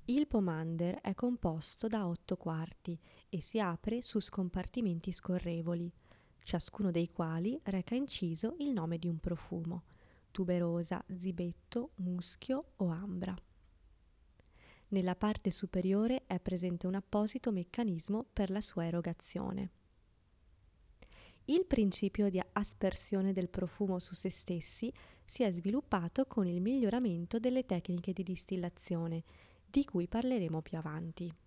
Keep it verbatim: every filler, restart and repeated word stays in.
Il pomander è composto da otto quarti e si apre su scompartimenti scorrevoli, ciascuno dei quali reca inciso il nome di un profumo: tuberosa, zibetto, muschio o ambra. Nella parte superiore è presente un apposito meccanismo per la sua erogazione. Il principio di aspersione del profumo su se stessi si è sviluppato con il miglioramento delle tecniche di distillazione, di cui parleremo più avanti.